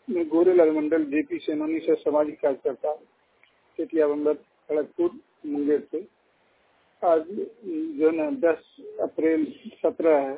मैं गोरेलाल मंडल जेपी सेनानी से सामाजिक कार्यकर्ता चेटिया बंदर खड़गपुर मुंगेर से। आज जो है ना 10 अप्रैल 17 है,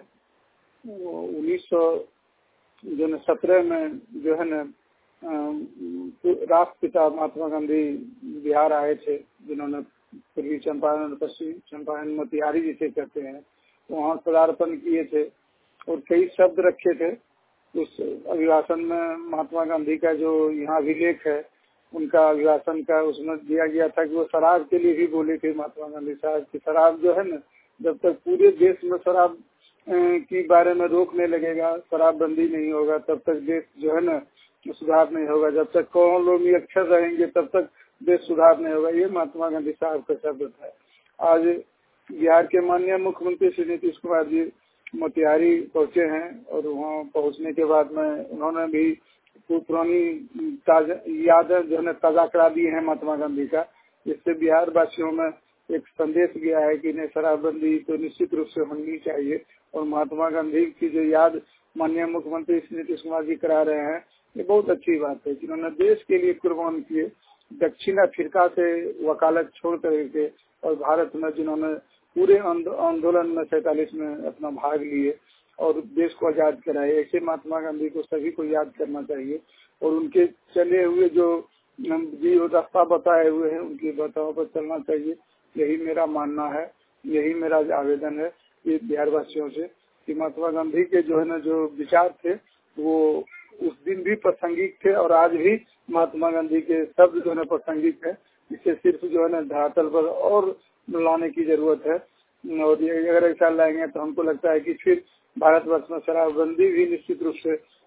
1917 में जो है ना राष्ट्रपिता महात्मा गांधी बिहार आए थे, जिन्होंने पूर्वी चंपारण पश्चिमी चंपारण मोतिहारी जिसे कहते हैं वहाँ पदार्पण किए थे और कई शब्द रखे थे। उस अभिभाषण में महात्मा गांधी का जो यहाँ अभिलेख है उनका अभिभाषण का उसमें दिया गया था कि वो शराब के लिए भी बोले थे महात्मा गांधी साहब की शराब जो है ना, जब तक पूरे देश में शराब के बारे में रोक नहीं लगेगा, शराबबंदी नहीं होगा, तब तक देश जो है ना सुधार नहीं होगा। जब तक करोड़ों लोग निरक्षर रहेंगे तब तक देश सुधार नहीं होगा। ये महात्मा गांधी साहब का शब्द था। आज बिहार के माननीय मुख्यमंत्री श्री नीतीश कुमार जी मोतिहारी पहुंचे हैं और वहाँ पहुंचने के बाद में उन्होंने भी पुरानी यादें जो है ताजा करा दी है महात्मा गांधी का। इससे बिहार वासियों में एक संदेश गया है कि नहीं, शराबबंदी तो निश्चित रूप से होनी चाहिए। और महात्मा गांधी की जो याद माननीय मुख्यमंत्री श्री नीतीश कुमार जी करा रहे हैं, ये बहुत अच्छी बात है। जिन्होंने देश के लिए कुर्बान किए, दक्षिण अफ्रीका से वकालत छोड़ करके और भारत में जिन्होंने पूरे आंदोलन में 47 में अपना भाग लिए और देश को आजाद कराए, ऐसे महात्मा गांधी को सभी को याद करना चाहिए। और उनके चले हुए जो रास्ता बताए हुए हैं उनकी बातों पर चलना चाहिए। यही मेरा मानना है, यही मेरा आवेदन है ये बिहार वासियों से कि महात्मा गांधी के जो है ना जो विचार थे वो उस दिन भी प्रासंगिक थे और आज भी महात्मा गांधी के शब्द जो है प्रासंगिक है। इसे सिर्फ जो है ना धरातल पर और लाने की जरूरत है। और ये अगर ऐसा लाएंगे तो हमको लगता है कि फिर भारतवर्ष में शराबबंदी भी निश्चित रूप से